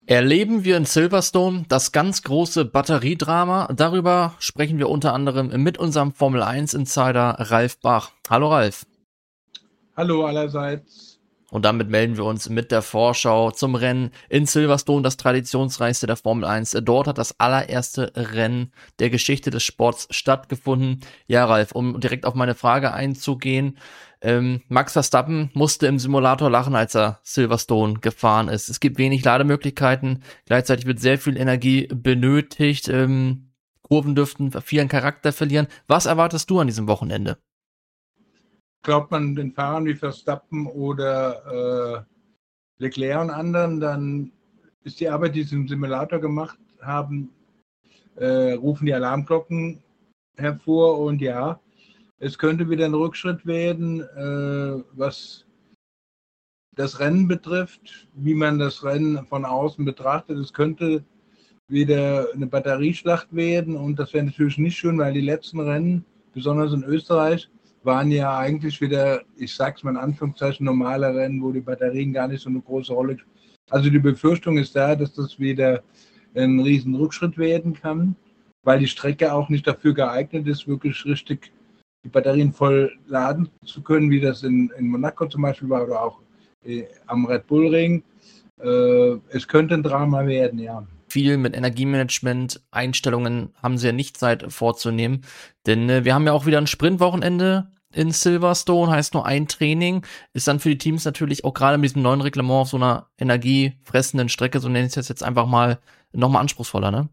Erleben wir in Silverstone das ganz große Batteriedrama? Darüber sprechen wir unter anderem mit unserem Formel-1-Insider Ralf Bach. Hallo Ralf. Hallo allerseits. Und damit melden wir uns mit der Vorschau zum Rennen in Silverstone, das traditionsreichste der Formel 1. Dort hat das allererste Rennen der Geschichte des Sports stattgefunden. Ja, Ralf, um direkt auf meine Frage einzugehen, Max Verstappen musste im Simulator lachen, als er Silverstone gefahren ist. Es gibt wenig Lademöglichkeiten, gleichzeitig wird sehr viel Energie benötigt. Kurven dürften vielen Charakter verlieren. Was erwartest du an diesem Wochenende? Glaubt man den Fahrern wie Verstappen oder Leclerc und anderen, dann ist die Arbeit, die sie im Simulator gemacht haben, rufen die Alarmglocken hervor. Und ja, es könnte wieder ein Rückschritt werden, was das Rennen betrifft, wie man das Rennen von außen betrachtet. Es könnte wieder eine Batterieschlacht werden und das wäre natürlich nicht schön, weil die letzten Rennen, besonders in Österreich, waren ja eigentlich wieder, ich sag's mal in Anführungszeichen, normale Rennen, wo die Batterien gar nicht so eine große Rolle spielen. Also die Befürchtung ist da, dass das wieder ein riesen Rückschritt werden kann, weil die Strecke auch nicht dafür geeignet ist, wirklich richtig die Batterien voll laden zu können, wie das in Monaco zum Beispiel war oder auch am Red Bull Ring. Es könnte ein Drama werden, ja. Viel mit Energiemanagement, Einstellungen haben sie ja nicht Zeit vorzunehmen, denn wir haben ja auch wieder ein Sprintwochenende in Silverstone, heißt nur ein Training, ist dann für die Teams natürlich auch gerade mit diesem neuen Reglement auf so einer energiefressenden Strecke, so nenne ich es jetzt einfach mal, nochmal anspruchsvoller, ne?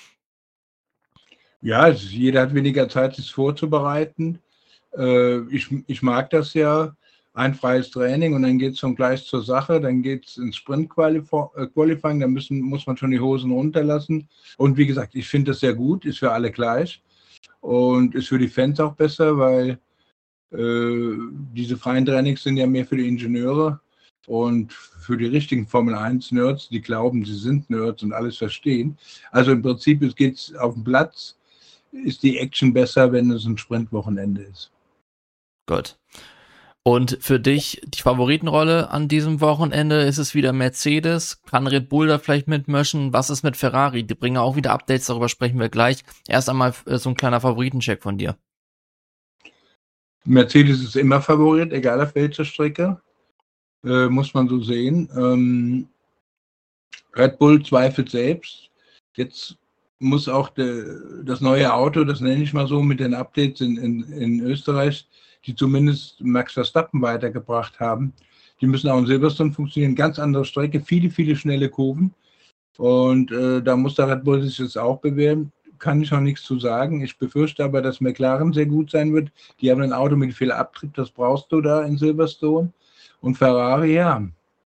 Ja, jeder hat weniger Zeit, sich vorzubereiten. Ich mag das ja, ein freies Training und dann geht es schon gleich zur Sache, dann geht es ins Sprint-Qualifying, da muss man schon die Hosen runterlassen. Und wie gesagt, ich finde das sehr gut, ist für alle gleich und ist für die Fans auch besser, weil diese freien Trainings sind ja mehr für die Ingenieure und für die richtigen Formel-1-Nerds, die glauben, sie sind Nerds und alles verstehen. Also im Prinzip, es geht auf dem Platz, ist die Action besser, wenn es ein Sprintwochenende ist. Gut. Und für dich die Favoritenrolle an diesem Wochenende, ist es wieder Mercedes? Kann Red Bull da vielleicht mitmischen? Was ist mit Ferrari? Die bringen auch wieder Updates, darüber sprechen wir gleich. Erst einmal so ein kleiner Favoritencheck von dir. Mercedes ist immer Favorit, egal auf welcher Strecke, muss man so sehen. Red Bull zweifelt selbst. Jetzt muss auch das neue Auto, das nenne ich mal so, mit den Updates in Österreich, die zumindest Max Verstappen weitergebracht haben, die müssen auch in Silverstone funktionieren. Ganz andere Strecke, viele, viele schnelle Kurven. Und da muss der Red Bull sich jetzt auch bewähren. Kann ich noch nichts zu sagen. Ich befürchte aber, dass McLaren sehr gut sein wird. Die haben ein Auto mit viel Abtrieb, das brauchst du da in Silverstone. Und Ferrari, ja,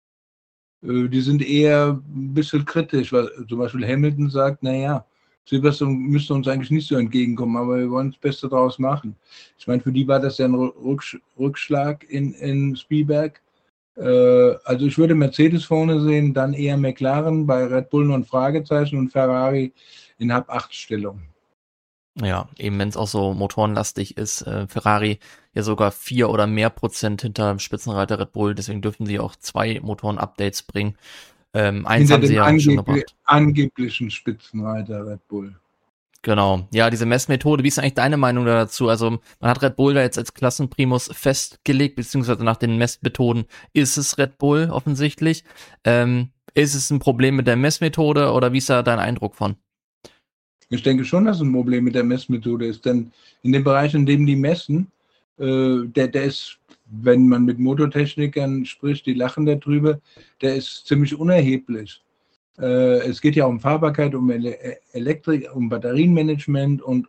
die sind eher ein bisschen kritisch, weil zum Beispiel Hamilton sagt, naja, Silverstone müsste uns eigentlich nicht so entgegenkommen, aber wir wollen das Beste draus machen. Ich meine, für die war das ja ein Rückschlag in Spielberg. Also ich würde Mercedes vorne sehen, dann eher McLaren, bei Red Bull noch ein Fragezeichen und Ferrari in Hab-8-Stellung. Ja, eben wenn es auch so motorenlastig ist, Ferrari ja sogar 4 oder mehr Prozent hinter dem Spitzenreiter Red Bull, deswegen dürfen sie auch 2 Motoren-Updates bringen. Eins Hinter haben sie ja schon gebracht. Angeblichen Spitzenreiter Red Bull. Genau. Ja, diese Messmethode, wie ist eigentlich deine Meinung dazu? Also man hat Red Bull da jetzt als Klassenprimus festgelegt, beziehungsweise nach den Messmethoden ist es Red Bull offensichtlich. Ist es ein Problem mit der Messmethode oder wie ist da dein Eindruck von? Ich denke schon, dass es ein Problem mit der Messmethode ist, denn in dem Bereich, in dem die messen, der ist, wenn man mit Motortechnikern spricht, die lachen darüber, der ist ziemlich unerheblich. Es geht ja um Fahrbarkeit, um Elektrik, um Batterienmanagement und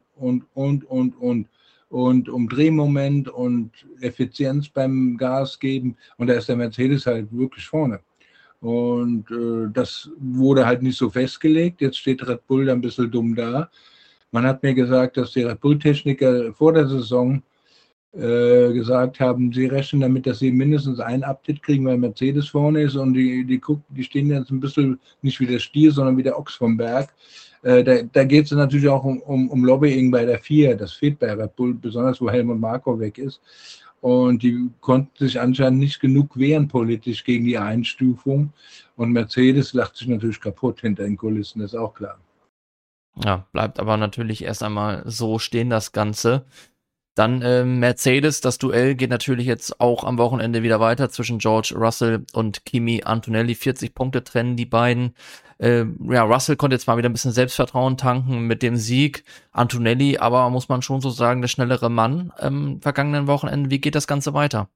um Drehmoment und Effizienz beim Gas geben. Und da ist der Mercedes halt wirklich vorne. Und das wurde halt nicht so festgelegt. Jetzt steht Red Bull da ein bisschen dumm da. Man hat mir gesagt, dass die Red Bull-Techniker vor der Saison gesagt haben, sie rechnen damit, dass sie mindestens ein Update kriegen, weil Mercedes vorne ist und die stehen jetzt ein bisschen nicht wie der Stier, sondern wie der Ochs vom Berg. Da geht es natürlich auch um Lobbying bei der FIA. Das fehlt bei Red Bull, besonders wo Helmut Marko weg ist. Und die konnten sich anscheinend nicht genug wehren politisch gegen die Einstufung. Und Mercedes lacht sich natürlich kaputt hinter den Kulissen, das ist auch klar. Ja, bleibt aber natürlich erst einmal so stehen, das Ganze. Dann Mercedes, das Duell geht natürlich jetzt auch am Wochenende wieder weiter zwischen George Russell und Kimi Antonelli. 40 Punkte trennen die beiden. Ja, Russell konnte jetzt mal wieder ein bisschen Selbstvertrauen tanken mit dem Sieg. Antonelli, aber muss man schon so sagen, der schnellere Mann vergangenen Wochenende. Wie geht das Ganze weiter?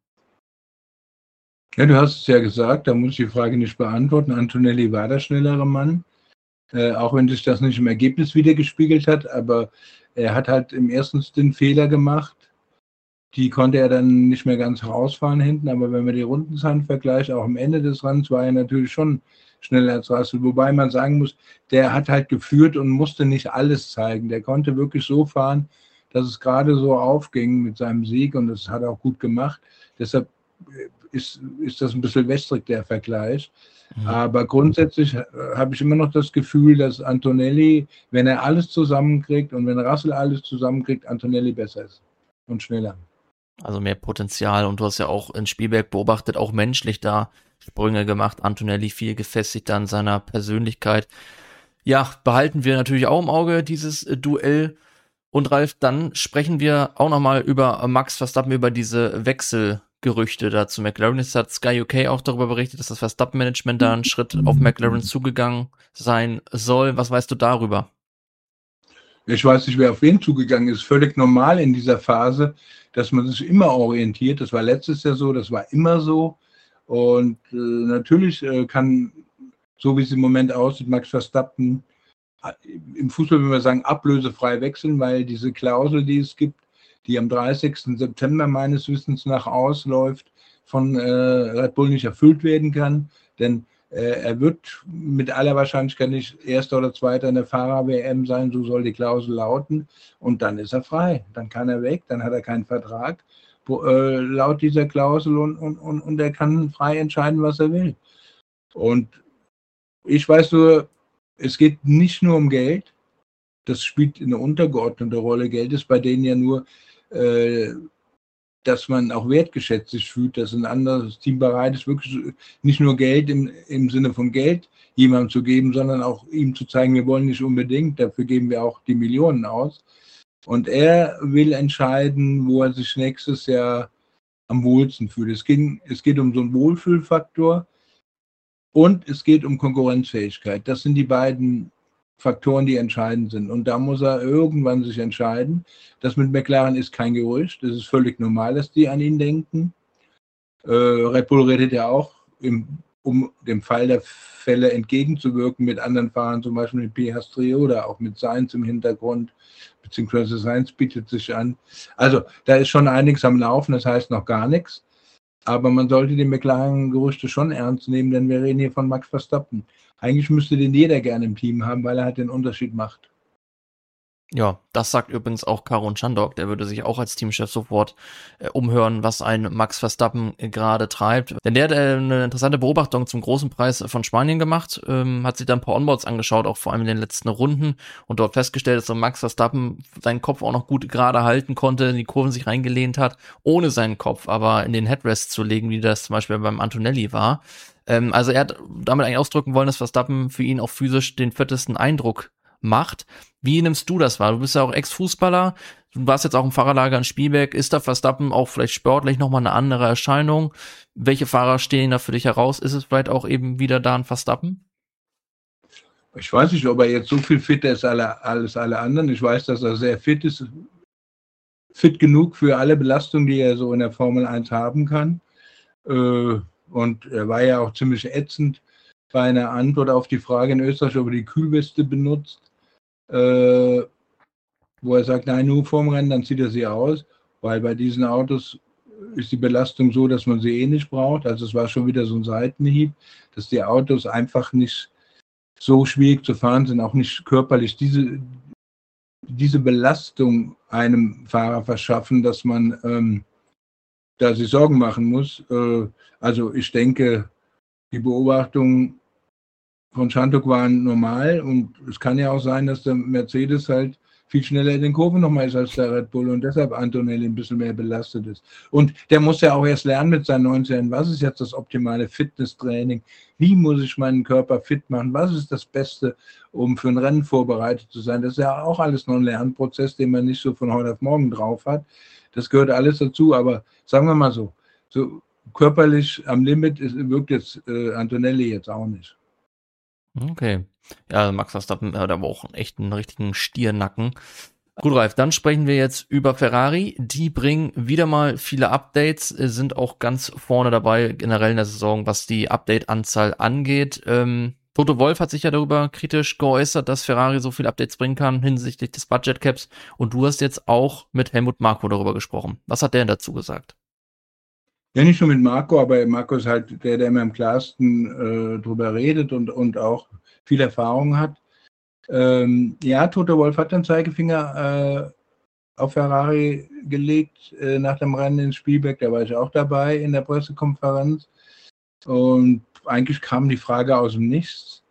Ja, du hast es ja gesagt, da muss ich die Frage nicht beantworten. Antonelli war der schnellere Mann, auch wenn sich das nicht im Ergebnis wiedergespiegelt hat, aber er hat halt im ersten Stint Fehler gemacht. Die konnte er dann nicht mehr ganz rausfahren hinten, aber wenn man die Rundenzahlen vergleicht, auch am Ende des Rennens war er natürlich schon schneller als Russell. Wobei man sagen muss, der hat halt geführt und musste nicht alles zeigen. Der konnte wirklich so fahren, dass es gerade so aufging mit seinem Sieg und das hat er auch gut gemacht. Deshalb ist das ein bisschen wässrig, der Vergleich. Aber grundsätzlich habe ich immer noch das Gefühl, dass Antonelli, wenn er alles zusammenkriegt und wenn Russell alles zusammenkriegt, Antonelli besser ist und schneller. Also mehr Potenzial, und du hast ja auch in Spielberg beobachtet, auch menschlich da Sprünge gemacht. Antonelli viel gefestigter an seiner Persönlichkeit. Ja, behalten wir natürlich auch im Auge dieses Duell. Und Ralf, dann sprechen wir auch nochmal über Max Verstappen, über diese Wechselgerüchte da zu McLaren. Jetzt hat Sky UK auch darüber berichtet, dass das Verstappen-Management da einen Schritt auf McLaren zugegangen sein soll. Was weißt du darüber? Ich weiß nicht, wer auf wen zugegangen ist. Völlig normal in dieser Phase, dass man sich immer orientiert. Das war letztes Jahr so, das war immer so. Und natürlich kann, so wie es im Moment aussieht, Max Verstappen im Fußball, würde man sagen, ablösefrei wechseln, weil diese Klausel, die es gibt, die am 30. September meines Wissens nach ausläuft, von Red Bull nicht erfüllt werden kann. Denn er wird mit aller Wahrscheinlichkeit nicht Erster oder Zweiter in der Fahrer-WM sein, so soll die Klausel lauten. Und dann ist er frei, dann kann er weg, dann hat er keinen Vertrag laut dieser Klausel und er kann frei entscheiden, was er will. Und ich weiß nur, es geht nicht nur um Geld, das spielt eine untergeordnete Rolle. Geld ist bei denen ja nur, dass man auch wertgeschätzt sich fühlt, dass ein anderes Team bereit ist, wirklich nicht nur Geld im Sinne von Geld jemandem zu geben, sondern auch ihm zu zeigen, wir wollen nicht unbedingt, dafür geben wir auch die Millionen aus. Und er will entscheiden, wo er sich nächstes Jahr am wohlsten fühlt. Es geht um so einen Wohlfühlfaktor und es geht um Konkurrenzfähigkeit. Das sind die beiden Faktoren, die entscheidend sind. Und da muss er irgendwann sich entscheiden. Das mit McLaren ist kein Gerücht. Das ist völlig normal, dass die an ihn denken. Red Bull redet ja auch, um dem Fall der Fälle entgegenzuwirken mit anderen Fahrern, zum Beispiel mit Piastri oder auch mit Sainz im Hintergrund, beziehungsweise Sainz bietet sich an. Also da ist schon einiges am Laufen, das heißt noch gar nichts. Aber man sollte die McLaren-Gerüchte schon ernst nehmen, denn wir reden hier von Max Verstappen. Eigentlich müsste den jeder gerne im Team haben, weil er halt den Unterschied macht. Ja, das sagt übrigens auch Karun Chandok, der würde sich auch als Teamchef sofort umhören, was ein Max Verstappen gerade treibt. Denn der hat eine interessante Beobachtung zum großen Preis von Spanien gemacht, hat sich dann ein paar Onboards angeschaut, auch vor allem in den letzten Runden, und dort festgestellt, dass so Max Verstappen seinen Kopf auch noch gut gerade halten konnte, in die Kurven sich reingelehnt hat, ohne seinen Kopf aber in den Headrest zu legen, wie das zum Beispiel beim Antonelli war. Also er hat damit eigentlich ausdrücken wollen, dass Verstappen für ihn auch physisch den fittesten Eindruck macht. Wie nimmst du das wahr? Du bist ja auch Ex-Fußballer, du warst jetzt auch im Fahrerlager in Spielberg. Ist da Verstappen auch vielleicht sportlich nochmal eine andere Erscheinung? Welche Fahrer stehen da für dich heraus? Ist es vielleicht auch eben wieder da ein Verstappen? Ich weiß nicht, ob er jetzt so viel fitter ist als alle anderen. Ich weiß, dass er sehr fit ist. Fit genug für alle Belastungen, die er so in der Formel 1 haben kann. Und er war ja auch ziemlich ätzend bei einer Antwort auf die Frage in Österreich, ob er die Kühlweste benutzt. Wo er sagt, nein, nur vorm Rennen, dann zieht er sie aus, weil bei diesen Autos ist die Belastung so, dass man sie eh nicht braucht. Also es war schon wieder so ein Seitenhieb, dass die Autos einfach nicht so schwierig zu fahren sind, auch nicht körperlich diese Belastung einem Fahrer verschaffen, dass man da sich Sorgen machen muss. Also ich denke, die Beobachtungen von Chandok waren normal und es kann ja auch sein, dass der Mercedes halt viel schneller in den Kurven nochmal ist als der Red Bull und deshalb Antonelli ein bisschen mehr belastet ist. Und der muss ja auch erst lernen mit seinen 19 Jahren, was ist jetzt das optimale Fitnesstraining, wie muss ich meinen Körper fit machen, was ist das Beste, um für ein Rennen vorbereitet zu sein. Das ist ja auch alles noch ein Lernprozess, den man nicht so von heute auf morgen drauf hat. Das gehört alles dazu, aber sagen wir mal so körperlich am Limit wirkt jetzt Antonelli jetzt auch nicht. Okay. Ja, Max Verstappen hat aber auch echt einen richtigen Stiernacken. Gut, Ralf, dann sprechen wir jetzt über Ferrari. Die bringen wieder mal viele Updates, sind auch ganz vorne dabei, generell in der Saison, was die Update-Anzahl angeht. Toto Wolff hat sich ja darüber kritisch geäußert, dass Ferrari so viele Updates bringen kann hinsichtlich des Budget-Caps. Und du hast jetzt auch mit Helmut Marko darüber gesprochen. Was hat der denn dazu gesagt? Ja, nicht nur mit Marco, aber Marco ist halt der immer am klarsten drüber redet und auch viel Erfahrung hat. Ja, Toto Wolff hat den Zeigefinger auf Ferrari gelegt nach dem Rennen in Spielberg. Da war ich auch dabei in der Pressekonferenz. Und eigentlich kam die Frage aus dem Nichts,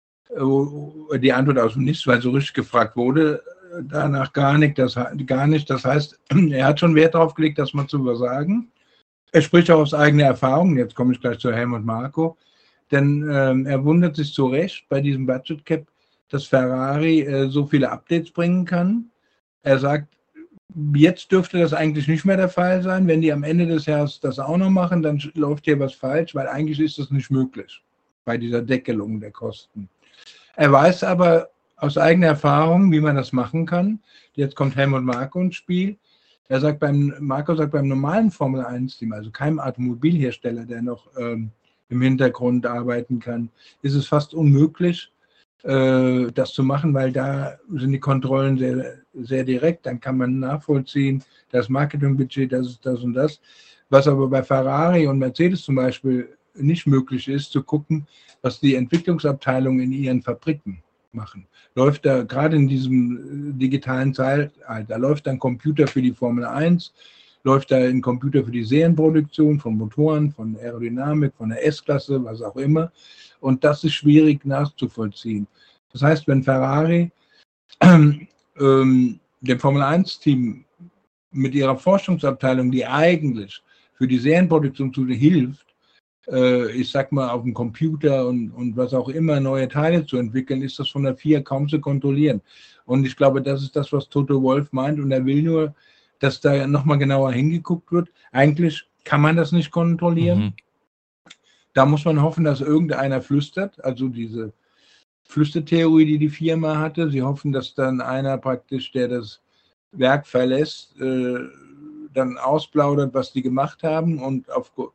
die Antwort aus dem Nichts, weil so richtig gefragt wurde danach gar nicht. Das heißt, er hat schon Wert darauf gelegt, das mal zu übersagen. Er spricht auch aus eigener Erfahrung, jetzt komme ich gleich zu Helmut Marko, denn er wundert sich zu Recht bei diesem Budget Cap, dass Ferrari so viele Updates bringen kann. Er sagt, jetzt dürfte das eigentlich nicht mehr der Fall sein. Wenn die am Ende des Jahres das auch noch machen, dann läuft hier was falsch, weil eigentlich ist das nicht möglich bei dieser Deckelung der Kosten. Er weiß aber aus eigener Erfahrung, wie man das machen kann. Jetzt kommt Helmut Marko ins Spiel. Marco sagt beim normalen Formel-1-Team, also keinem Automobilhersteller, der noch im Hintergrund arbeiten kann, ist es fast unmöglich, das zu machen, weil da sind die Kontrollen sehr, sehr direkt. Dann kann man nachvollziehen, das Marketingbudget, das ist das und das. Was aber bei Ferrari und Mercedes zum Beispiel nicht möglich ist, zu gucken, was die Entwicklungsabteilungen in ihren Fabriken machen. Läuft da gerade in diesem digitalen Zeitalter, läuft da ein Computer für die Formel 1, läuft da ein Computer für die Serienproduktion von Motoren, von Aerodynamik, von der S-Klasse, was auch immer. Und das ist schwierig nachzuvollziehen. Das heißt, wenn Ferrari dem Formel 1-Team mit ihrer Forschungsabteilung, die eigentlich für die Serienproduktion hilft, ich sag mal, auf dem Computer und was auch immer neue Teile zu entwickeln, ist das von der FIA kaum zu kontrollieren. Und ich glaube, das ist das, was Toto Wolff meint. Und er will nur, dass da nochmal genauer hingeguckt wird. Eigentlich kann man das nicht kontrollieren. Mhm. Da muss man hoffen, dass irgendeiner flüstert. Also diese Flüstertheorie, die Firma hatte. Sie hoffen, dass dann einer praktisch, der das Werk verlässt, dann ausplaudert, was die gemacht haben und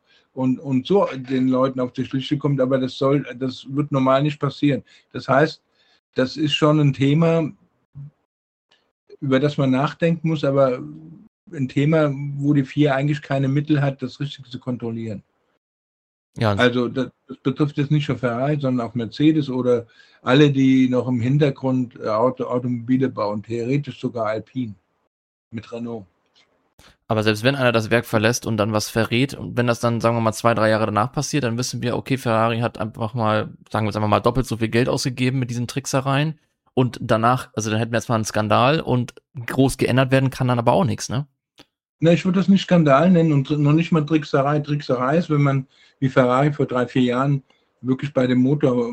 so den Leuten auf die Schliche kommt, aber das wird normal nicht passieren. Das heißt, das ist schon ein Thema, über das man nachdenken muss, aber ein Thema, wo die FIA eigentlich keine Mittel hat, das richtig zu kontrollieren. Ja. Also das betrifft jetzt nicht nur Ferrari, sondern auch Mercedes oder alle, die noch im Hintergrund Automobile bauen, theoretisch sogar Alpine mit Renault. Aber selbst wenn einer das Werk verlässt und dann was verrät und wenn das dann, sagen wir mal, 2-3 Jahre danach passiert, dann wissen wir, okay, Ferrari hat einfach mal, sagen wir jetzt einfach mal, doppelt so viel Geld ausgegeben mit diesen Tricksereien und danach, also dann hätten wir jetzt mal einen Skandal und groß geändert werden kann dann aber auch nichts, ne? Ne, ich würde das nicht Skandal nennen und noch nicht mal Trickserei. Trickserei ist, wenn man wie Ferrari vor 3-4 Jahren wirklich bei dem Motor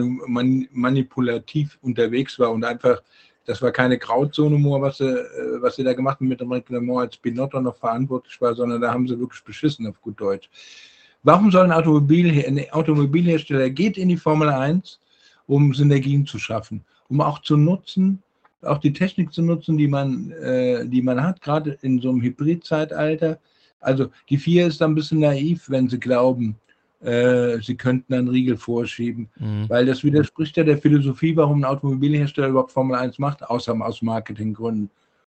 manipulativ unterwegs war und einfach, das war keine Grauzone-Humor, was sie da gemacht haben mit dem Reglement, als Binotto noch verantwortlich war, sondern da haben sie wirklich beschissen, auf gut Deutsch. Warum soll ein Automobilhersteller geht in die Formel 1, um Synergien zu schaffen, um auch zu nutzen, auch die Technik zu nutzen, die man hat, gerade in so einem Hybrid-Zeitalter. Also die FIA ist da ein bisschen naiv, wenn sie glauben, sie könnten einen Riegel vorschieben, weil das widerspricht ja der Philosophie, warum ein Automobilhersteller überhaupt Formel 1 macht, außer aus Marketinggründen.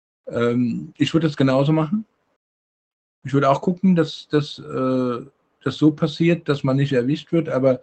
Ich würde das genauso machen. Ich würde auch gucken, dass das so passiert, dass man nicht erwischt wird, aber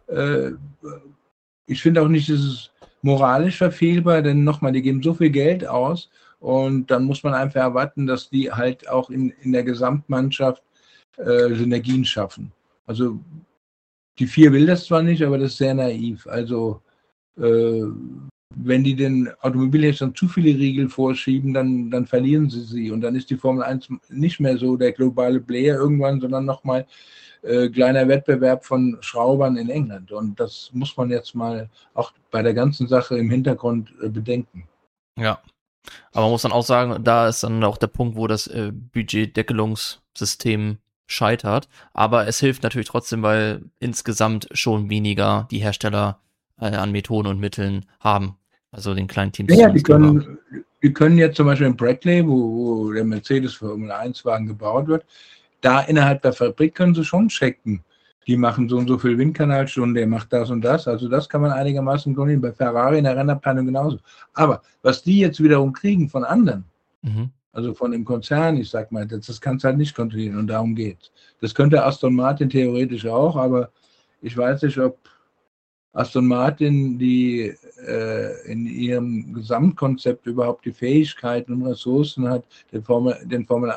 ich finde auch nicht, dass es moralisch verfehlbar, denn nochmal, die geben so viel Geld aus und dann muss man einfach erwarten, dass die halt auch in der Gesamtmannschaft Synergien schaffen. Also die FIA will das zwar nicht, aber das ist sehr naiv. Also wenn die den Automobilherstellern zu viele Riegel vorschieben, dann verlieren sie. Und dann ist die Formel 1 nicht mehr so der globale Player irgendwann, sondern nochmal kleiner Wettbewerb von Schraubern in England. Und das muss man jetzt mal auch bei der ganzen Sache im Hintergrund bedenken. Ja. Aber man muss dann auch sagen, da ist dann auch der Punkt, wo das Budgetdeckelungssystem scheitert. Aber es hilft natürlich trotzdem, weil insgesamt schon weniger die Hersteller an Methoden und Mitteln haben. Also den kleinen Teams. Ja, die können jetzt zum Beispiel in Brackley, wo der Mercedes Formel 1 Wagen gebaut wird, da innerhalb der Fabrik können sie schon checken. Die machen so und so viel Windkanalstunden, der macht das und das. Also das kann man einigermaßen kontrollieren. Bei Ferrari in der Rennabteilung genauso. Aber was die jetzt wiederum kriegen von anderen, also von dem Konzern, ich sag mal, das kannst du halt nicht kontrollieren und darum geht's. Das könnte Aston Martin theoretisch auch, aber ich weiß nicht, ob Aston Martin die in ihrem Gesamtkonzept überhaupt die Fähigkeiten und Ressourcen hat, dem Formel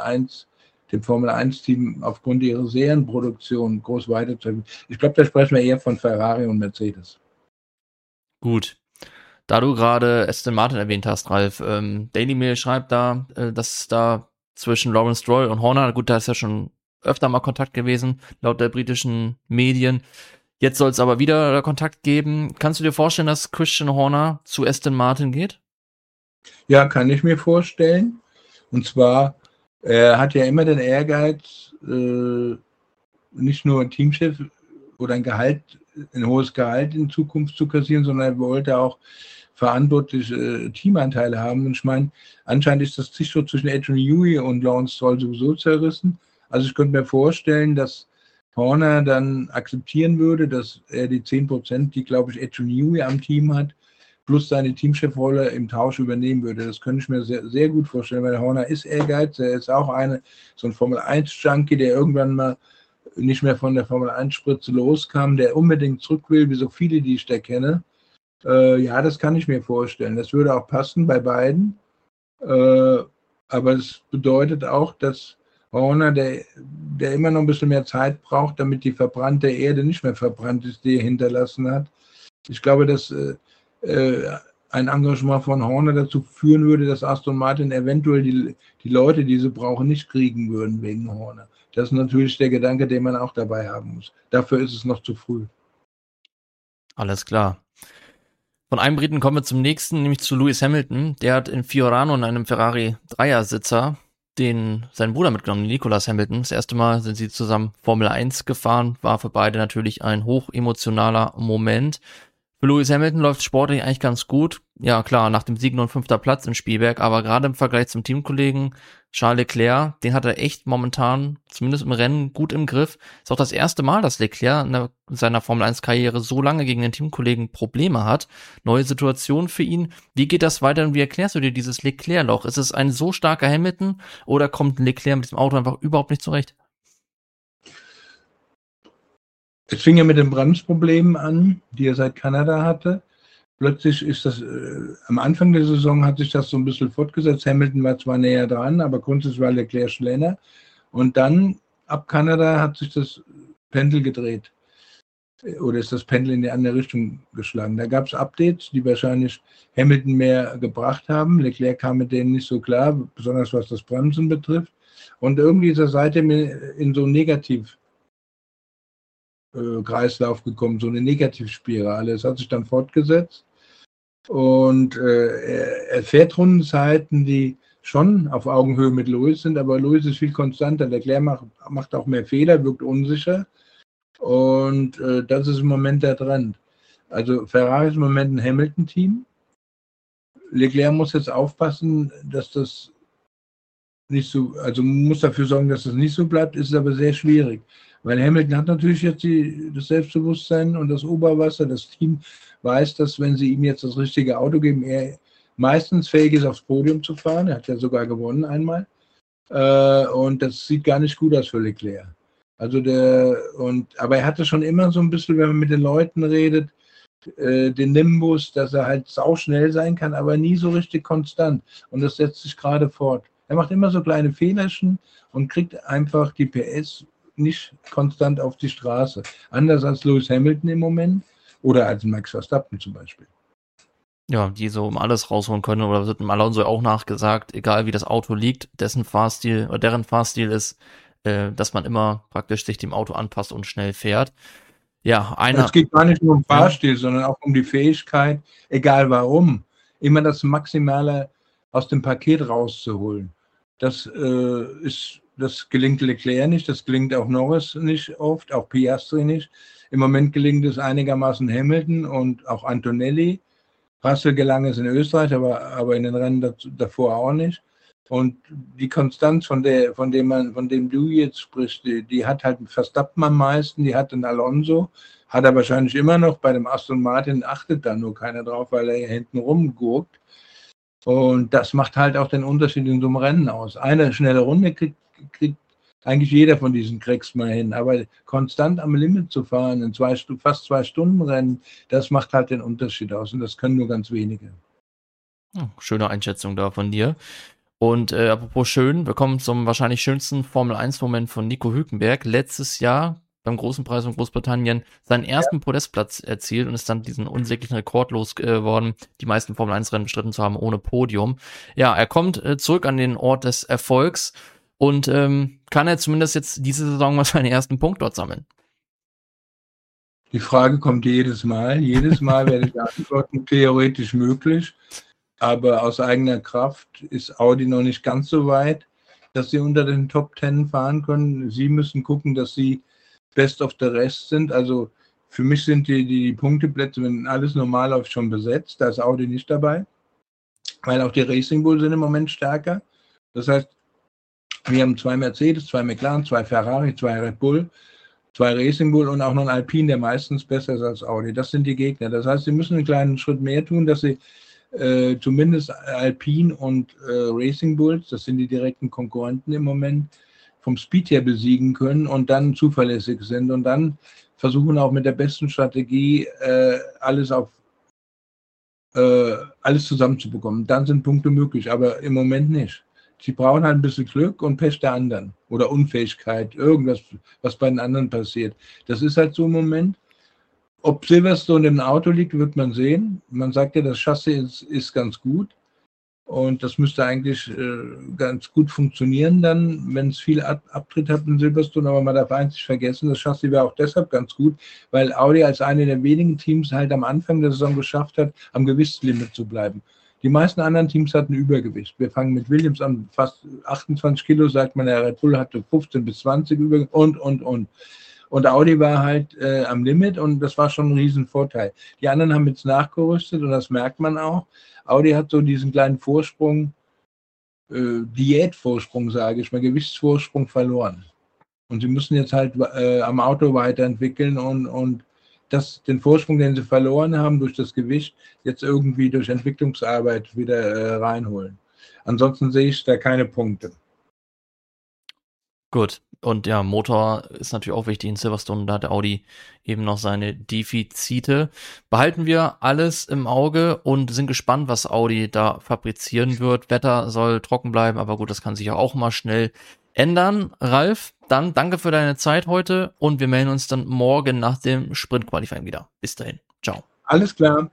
1-Team aufgrund ihrer Serienproduktion groß weiterzuhelfen. Ich glaube, da sprechen wir eher von Ferrari und Mercedes. Gut. Da du gerade Aston Martin erwähnt hast, Ralf, Daily Mail schreibt da, dass da zwischen Lawrence Stroll und Horner, gut, da ist ja schon öfter mal Kontakt gewesen, laut der britischen Medien. Jetzt soll es aber wieder Kontakt geben. Kannst du dir vorstellen, dass Christian Horner zu Aston Martin geht? Ja, kann ich mir vorstellen. Und zwar, er hat ja immer den Ehrgeiz, nicht nur ein Teamchef oder ein hohes Gehalt in Zukunft zu kassieren, sondern er wollte auch verantwortliche Teamanteile haben. Und ich meine, anscheinend ist das Zischot zwischen Adrian Newey und Lawrence Stroll sowieso zerrissen. Also ich könnte mir vorstellen, dass Horner dann akzeptieren würde, dass er die 10%, die, glaube ich, Adrian Newey am Team hat, plus seine Teamchefrolle im Tausch übernehmen würde. Das könnte ich mir sehr, sehr gut vorstellen, weil Horner ist ehrgeizig, er ist auch so ein Formel-1-Junkie, der irgendwann mal nicht mehr von der Formel-1-Spritze loskam, der unbedingt zurück will, wie so viele, die ich da kenne. Ja, das kann ich mir vorstellen. Das würde auch passen bei beiden. Aber es bedeutet auch, dass Horner, der immer noch ein bisschen mehr Zeit braucht, damit die verbrannte Erde nicht mehr verbrannt ist, die er hinterlassen hat. Ich glaube, dass ein Engagement von Horner dazu führen würde, dass Aston Martin eventuell die Leute, die sie brauchen, nicht kriegen würden wegen Horner. Das ist natürlich der Gedanke, den man auch dabei haben muss. Dafür ist es noch zu früh. Alles klar. Von einem Briten kommen wir zum nächsten, nämlich zu Lewis Hamilton. Der hat in Fiorano in einem Ferrari Dreiersitzer seinen Bruder mitgenommen, Nicolas Hamilton. Das erste Mal sind sie zusammen Formel 1 gefahren, war für beide natürlich ein hochemotionaler Moment. Für Lewis Hamilton läuft sportlich eigentlich ganz gut. Ja klar, nach dem Sieg nur ein 5. Platz in Spielberg, aber gerade im Vergleich zum Teamkollegen Charles Leclerc, den hat er echt momentan, zumindest im Rennen, gut im Griff. Ist auch das erste Mal, dass Leclerc in seiner Formel-1-Karriere so lange gegen den Teamkollegen Probleme hat. Neue Situation für ihn. Wie geht das weiter und wie erklärst du dir dieses Leclerc-Loch? Ist es ein so starker Hamilton oder kommt Leclerc mit diesem Auto einfach überhaupt nicht zurecht? Es fing ja mit den Bremsproblemen an, die er seit Kanada hatte. Plötzlich ist das, am Anfang der Saison hat sich das so ein bisschen fortgesetzt. Hamilton war zwar näher dran, aber grundsätzlich war Leclerc schneller. Und dann, ab Kanada, hat sich das Pendel gedreht. Oder ist das Pendel in die andere Richtung geschlagen. Da gab es Updates, die wahrscheinlich Hamilton mehr gebracht haben. Leclerc kam mit denen nicht so klar, besonders was das Bremsen betrifft. Und irgendwie ist er seitdem in so negativ Kreislauf gekommen, so eine Negativspirale. Es hat sich dann fortgesetzt und er fährt Rundenzeiten, die schon auf Augenhöhe mit Lewis sind, aber Lewis ist viel konstanter. Leclerc macht auch mehr Fehler, wirkt unsicher und das ist im Moment der Trend. Also Ferrari ist im Moment ein Hamilton-Team. Leclerc muss jetzt aufpassen, dass das nicht so, also muss dafür sorgen, dass das nicht so bleibt, ist aber sehr schwierig. Weil Hamilton hat natürlich jetzt das Selbstbewusstsein und das Oberwasser. Das Team weiß, dass wenn sie ihm jetzt das richtige Auto geben, er meistens fähig ist, aufs Podium zu fahren. Er hat ja sogar gewonnen einmal. Und das sieht gar nicht gut aus für Leclerc. Aber er hatte schon immer so ein bisschen, wenn man mit den Leuten redet, den Nimbus, dass er halt sauschnell sein kann, aber nie so richtig konstant. Und das setzt sich gerade fort. Er macht immer so kleine Fehlerchen und kriegt einfach die PS nicht konstant auf die Straße. Anders als Lewis Hamilton im Moment oder als Max Verstappen zum Beispiel. Ja, die so um alles rausholen können, oder wird dem Alonso auch nachgesagt, egal wie das Auto liegt, dessen Fahrstil oder deren Fahrstil ist, dass man immer praktisch sich dem Auto anpasst und schnell fährt. Ja, Es einer, geht gar nicht nur um ja, Fahrstil, sondern auch um die Fähigkeit, egal warum, immer das Maximale aus dem Paket rauszuholen. Das gelingt Leclerc nicht, das gelingt auch Norris nicht oft, auch Piastri nicht. Im Moment gelingt es einigermaßen Hamilton und auch Antonelli. Russell gelang es in Österreich, aber in den Rennen davor auch nicht. Und die Konstanz, von dem du jetzt sprichst, die hat halt Verstappen am meisten, die hat den Alonso, hat er wahrscheinlich immer noch. Bei dem Aston Martin achtet da nur keiner drauf, weil er hinten rumgurkt. Und das macht halt auch den Unterschied in so einem Rennen aus. Eine schnelle Runde kriegt eigentlich jeder von diesen Cracks mal hin. Aber konstant am Limit zu fahren, in fast 2 Stunden Rennen, das macht halt den Unterschied aus. Und das können nur ganz wenige. schöne Einschätzung da von dir. Und apropos schön, wir kommen zum wahrscheinlich schönsten Formel-1-Moment von Nico Hülkenberg. Letztes Jahr beim Großen Preis von Großbritannien seinen ersten Podestplatz erzielt und ist dann diesen unsäglichen Rekord losgeworden, die meisten Formel-1-Rennen bestritten zu haben ohne Podium. Ja, er kommt zurück an den Ort des Erfolgs und kann er zumindest jetzt diese Saison mal seinen ersten Punkt dort sammeln. Die Frage kommt jedes Mal. Jedes Mal werde ich antworten, theoretisch möglich. Aber aus eigener Kraft ist Audi noch nicht ganz so weit, dass sie unter den Top 10 fahren können. Sie müssen gucken, dass sie best of the rest sind. Also für mich sind die Punkteplätze, wenn alles normal läuft, schon besetzt. Da ist Audi nicht dabei, weil auch die Racing Bull sind im Moment stärker. Das heißt, wir haben 2 Mercedes, 2 McLaren, 2 Ferrari, 2 Red Bull, 2 Racing Bull und auch noch ein Alpine, der meistens besser ist als Audi. Das sind die Gegner. Das heißt, sie müssen einen kleinen Schritt mehr tun, dass sie zumindest Alpine und Racing Bulls, das sind die direkten Konkurrenten im Moment, vom Speed her besiegen können und dann zuverlässig sind und dann versuchen auch mit der besten Strategie alles zusammenzubekommen. Dann sind Punkte möglich, aber im Moment nicht. Sie brauchen halt ein bisschen Glück und Pech der anderen oder Unfähigkeit, irgendwas, was bei den anderen passiert. Das ist halt so im Moment. Ob Silverstone im Auto liegt, wird man sehen. Man sagt ja, das Chassis ist ganz gut und das müsste eigentlich ganz gut funktionieren dann, wenn es viel Abtritt hat in Silverstone. Aber man darf eins nicht vergessen, das Chassis war auch deshalb ganz gut, weil Audi als eine der wenigen Teams halt am Anfang der Saison geschafft hat, am Gewichtslimit zu bleiben. Die meisten anderen Teams hatten Übergewicht. Wir fangen mit Williams an, fast 28 Kilo, sagt man, der Red Bull hatte 15 bis 20 Übergewicht und. Und Audi war halt am Limit und das war schon ein Riesenvorteil. Die anderen haben jetzt nachgerüstet und das merkt man auch. Audi hat so diesen kleinen Vorsprung, Diätvorsprung, sage ich mal, Gewichtsvorsprung verloren. Und sie müssen jetzt halt am Auto weiterentwickeln und den Vorsprung, den sie verloren haben durch das Gewicht, jetzt irgendwie durch Entwicklungsarbeit wieder reinholen. Ansonsten sehe ich da keine Punkte. Gut. Und ja, Motor ist natürlich auch wichtig in Silverstone, da hat der Audi eben noch seine Defizite. Behalten wir alles im Auge und sind gespannt, was Audi da fabrizieren wird. Wetter soll trocken bleiben, aber gut, das kann sich ja auch mal schnell ändern. Ralf, dann danke für deine Zeit heute und wir melden uns dann morgen nach dem Sprint-Qualifying wieder. Bis dahin. Ciao. Alles klar.